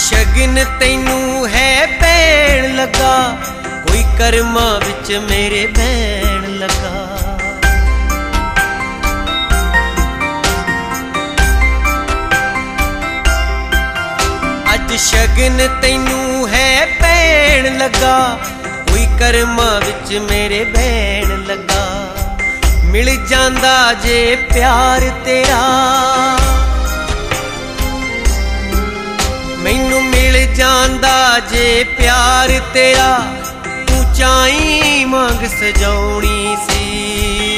ਸ਼ਗਨ ਤੈਨੂੰ ਹੈ ਪੈਣ ਲੱਗਾ, ਕੋਈ ਕਰਮਾਂ ਵਿੱਚ ਮੇਰੇ ਬਹਿਣ ਲੱਗਾ। ਅੱਜ ਸ਼ਗਨ ਤੈਨੂੰ ਹੈ ਪੈਣ ਲੱਗਾ, ਕੋਈ ਕਰਮਾਂ ਵਿੱਚ ਮੇਰੇ ਬਹਿਣ ਲੱਗਾ। ਮਿਲ ਜਾਂਦਾ ਜੇ ਪਿਆਰ ਤੇਰਾ, ਮੈਨੂੰ ਮਿਲ ਜਾਂਦਾ ਜੇ ਪਿਆਰ ਤੇਰਾ। ਤੂੰ ਚਾਹੀਂ ਮੰਗ ਸਜਾਉਣੀ ਸੀ,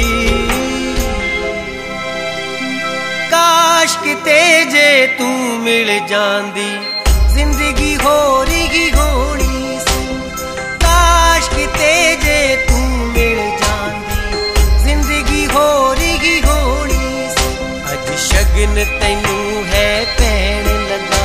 ਕਾਸ਼ ਕਿਤੇ ਜੇ ਤੂੰ ਮਿਲ ਜਾਂਦੀ, ਜ਼ਿੰਦਗੀ ਹੋਰ ਹੀ ਹੋਣੀ ਸੀ। ਕਾਸ਼ ਕਿਤੇ ਜੇ ਤੂੰ ਮਿਲ ਜਾਂਦੀ, ਜ਼ਿੰਦਗੀ ਹੋਰ ਹੀ ਹੋਣੀ ਸੀ। ਅੱਜ ਸ਼ਗਨ ਤੈਨੂੰ ਹੈ ਪੈਣ ਲੱਗਾ।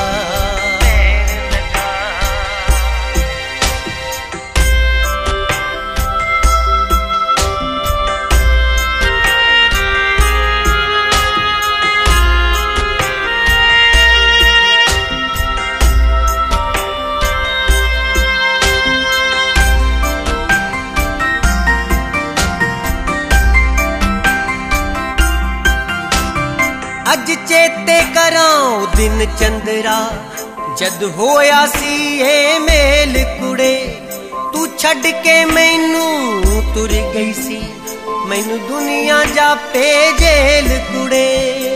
ਅੱਜ ਚੇਤੇ ਕਰਾਂ ਉਹ ਦਿਨ ਚੰਦਰਾ, ਜਦ ਹੋਇਆ ਸੀ ਇਹ ਮੇਲ ਕੁੜੇ। ਤੂੰ ਛੱਡ ਕੇ ਮੈਨੂੰ ਤੁਰ ਗਈ ਸੀ, ਮੈਨੂੰ ਦੁਨੀਆ ਜਾਪੇ ਜੇਲ ਕੁੜੇ।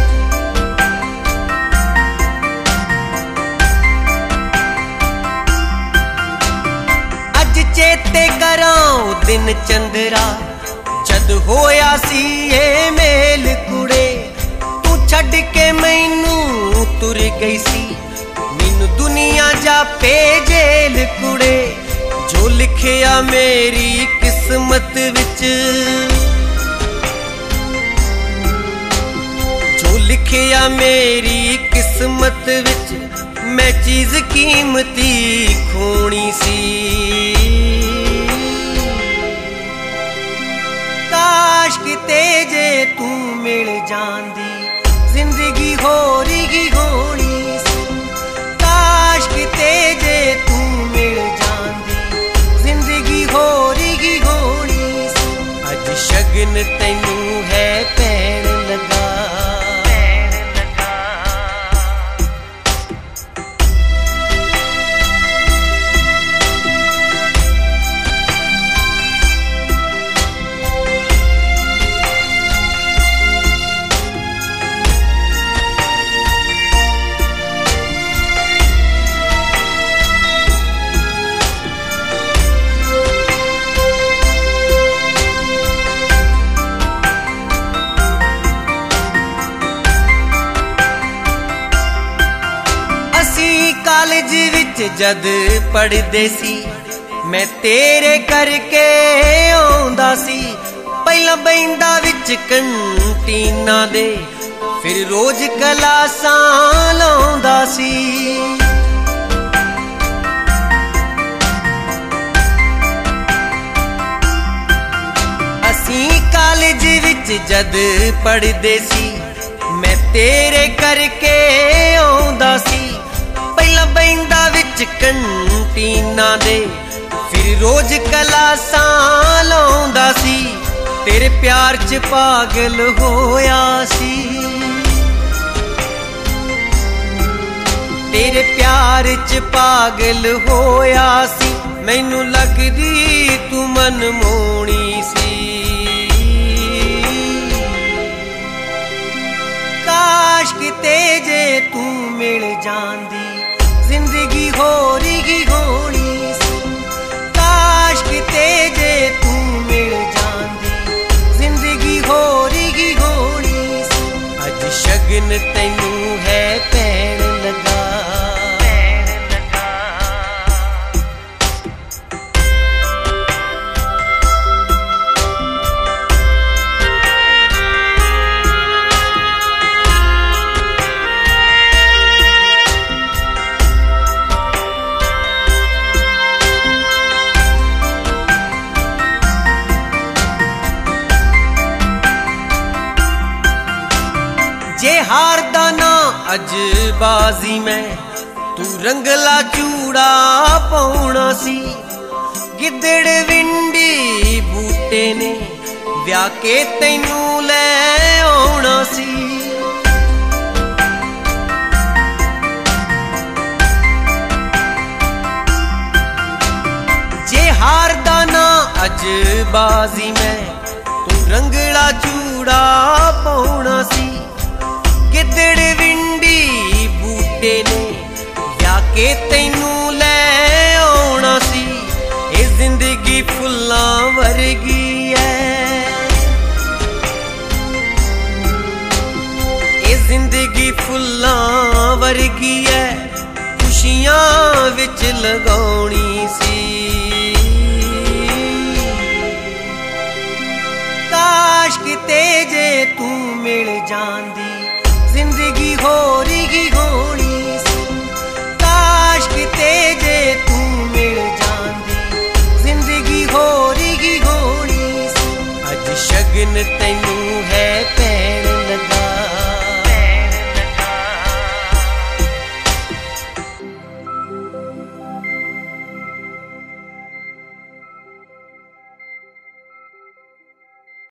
ਅੱਜ ਚੇਤੇ ਕਰਾਂ ਉਹ ਦਿਨ ਚੰਦਰਾ, ਜਦ ਹੋਇਆ ਸੀ ਇਹ ਮੇਲ ਕੁੜੇ। ਛੱਡ ਕੇ ਮੈਨੂੰ ਤੁਰ ਗਈ ਸੀ, ਮੈਨੂੰ ਦੁਨੀਆ ਜਾਪੇ ਜੇਲ ਕੁੜੇ। ਜੋ ਲਿਖਿਆ ਮੇਰੀ ਕਿਸਮਤ ਵਿੱਚ, ਜੋ ਲਿਖਿਆ ਮੇਰੀ ਕਿਸਮਤ ਵਿੱਚ, ਮੈਂ ਚੀਜ਼ ਕੀਮਤੀ ਖੋਣੀ ਸੀ। ਕਾਸ਼ ਕਿਤੇ ਜੇ ਤੂੰ ਮਿਲ ਜਾਂਦੀ, ਜ਼ਿੰਦਗੀ ਹੋਰ ਹੀ ਹੋਣੀ ਸੀ। ਕਾਸ਼ ਕਿਤੇ ਜੇ ਤੂੰ ਮਿਲ ਜਾਂਦੀ, ਜ਼ਿੰਦਗੀ ਹੋਰ ਹੀ ਹੋਣੀ ਸੀ। ਅੱਜ ਸ਼ਗਨ ਤੈਨੂੰ ਹੈ ਪੈਣ ਲੱਗਾ। ਕਾਲਜ ਵਿੱਚ ਜਦ ਪੜ੍ਹਦੇ ਸੀ, ਮੈਂ ਤੇਰੇ ਕਰਕੇ ਆਉਂਦਾ ਸੀ। ਪਹਿਲਾਂ ਬਹਿੰਦਾ ਵਿੱਚ ਕੰਟੀਨਾਂ ਦੇ, ਫਿਰ ਰੋਜ਼ ਕਲਾਸਾਂ ਲਾਉਂਦਾ ਸੀ। ਅਸੀਂ ਕਾਲਜ ਵਿੱਚ ਜਦ ਪੜ੍ਹਦੇ ਸੀ, ਮੈਂ ਤੇਰੇ ਕਰਕੇ ਆਉਂਦਾ ਸੀ। ਪਹਿਲਾਂ ਬਹਿੰਦਾ ਵਿੱਚ ਕੰਟੀਨਾਂ ਦੇ, ਫਿਰ ਰੋਜ਼ ਕਲਾਸਾਂ ਲਾਉਂਦਾ ਸੀ। ਤੇਰੇ ਪਿਆਰ 'ਚ ਪਾਗਲ ਹੋਇਆ ਸੀ, ਤੇਰੇ ਪਿਆਰ 'ਚ ਪਾਗਲ ਹੋਇਆ ਸੀ। ਮੈਨੂੰ ਲੱਗਦੀ ਤੂੰ ਮਨਮੋਹਣੀ ਸੀ। ਕਾਸ਼ ਕਿਤੇ ਜੇ ਤੂੰ ਮਿਲ ਜਾਂਦੀ, ਜ਼ਿੰਦਗੀ ਹੋਰ ਹੀ ਹੋਣੀ ਸੀ। ਕਾਸ਼ ਕਿਤੇ ਜੇ ਤੂੰ ਮਿਲ ਜਾਂਦੀ, ਜ਼ਿੰਦਗੀ ਹੋਰ ਹੀ ਹੋਣੀ ਸੀ। ਅੱਜ ਸ਼ਗਨ ਤੈਨੂੰ ਹੈ ਪੈਣ ਲੱਗਾ। ਜੇ ਹਾਰਦਾ ਨਾ ਅੱਜ ਬਾਜ਼ੀ ਮੈਂ, ਤੂੰ ਰੰਗਲਾ ਚੂੜਾ ਪਾਉਣਾ ਸੀ, ਗਿੱਦੜ ਵਿੰਡੀ ਬੂਟੇ ਨੇ ਵਿਆਹ ਕੇ ਤੈਨੂੰ ਲੈ ਆਉਣਾ ਸੀ। ਜੇ ਹਾਰਦਾ ਨਾ ਅੱਜ ਬਾਜ਼ੀ ਮੈਂ, ਤੂੰ ਰੰਗਲਾ ਚੂੜਾ ਪਾਉਣਾ ਸੀ, ਗਿੱਦੜ ਵਿੰਡੀ ਬੂਟੇ ਨੇ ਵਿਆਹ ਕੇ ਤੈਨੂੰ ਲੈ ਆਉਣਾ ਸੀ। ਇਹ ਜ਼ਿੰਦਗੀ ਫੁੱਲਾਂ ਵਰਗੀ ਐ, ਇਹ ਜ਼ਿੰਦਗੀ ਫੁੱਲਾਂ ਵਰਗੀ ਐ, ਖੁਸ਼ੀਆਂ ਵਿੱਚ ਲਗਾਉਣੀ ਸੀ। ਕਾਸ਼ ਕਿਤੇ ਜੇ ਤੂੰ ਮਿਲ ਜਾਂਦੀ, ਜ਼ਿੰਦਗੀ ਹੋਰ ਹੀ ਹੋਣੀ ਸੀ। ਕਾਸ਼ ਕਿਤੇ ਜੇ ਤੂੰ ਮਿਲ ਜਾਂਦੀ, ਜ਼ਿੰਦਗੀ ਹੋਰ ਹੀ ਹੋਣੀ ਸੀ। ਅੱਜ ਸ਼ਗਨ ਤੈਨੂੰ